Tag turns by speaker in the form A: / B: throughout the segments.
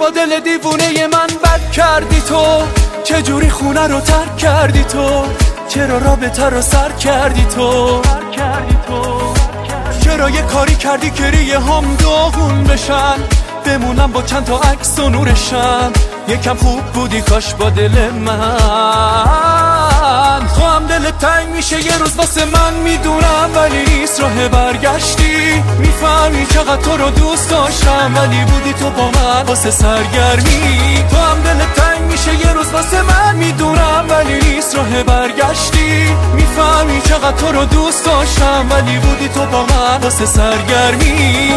A: با دل دیوونه من بد کردی تو، چجوری خونه رو ترک کردی تو، چرا رابطه رو سر کردی تو، چرا یه کاری کردی که ریه هم داغون بشن، بمونم با چند تا عکس و نورشم، یکم خوب بودی کاش با دل من. تو هم دلت تنگ میشه یه روز واسه من میدونم، ولی نیست راه برگشتی، میفهمی چقدر تو رو دوست داشتم، ولی بودی تو با من واسه سرگرمی. تو هم دلت تنگ میشه یه روز واسه من میدونم، ولی نیست راه برگشتی، میفهمی چقدر تو رو دوست داشتم، ولی بودی تو با من واسه سرگرمی.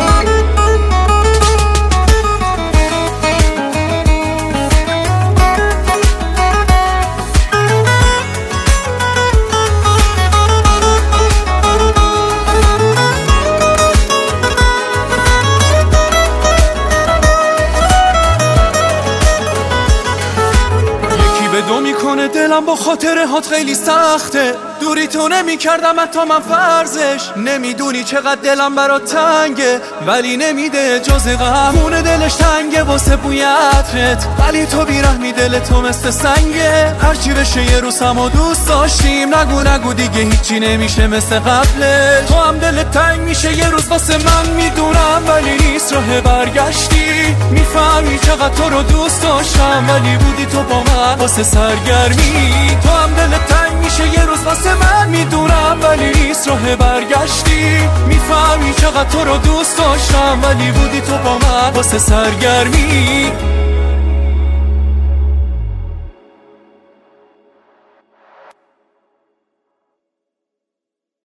A: دو میکنه دلم با خاطره هات خیلی سخته، دوری تو نمی کردم حتی من فرضش، نمیدونی چقدر دلم برات تنگه، ولی نمیده جز غم، خونه دلش تنگه واسه بوی عطرت، ولی تو بیرحمی دل تو مثل سنگه، هرچی بشه یه روز همو دوست داشتیم، نگو دیگه هیچی نمیشه مثل قبله. تو هم دلت تنگ میشه یه روز واسه من میدونم، ولی نیست راه برگشتی، میفهمی چقدر تو رو دوست داشتم، ولی بودی تو با من واسه سرگرمی. تو هم دلت تنگ میشه یه روز واسه من میدونم، ولی نیست راه برگشتی، میفهمی چقدر تو رو دوست داشتم، ولی بودی تو با من واسه سرگرمی.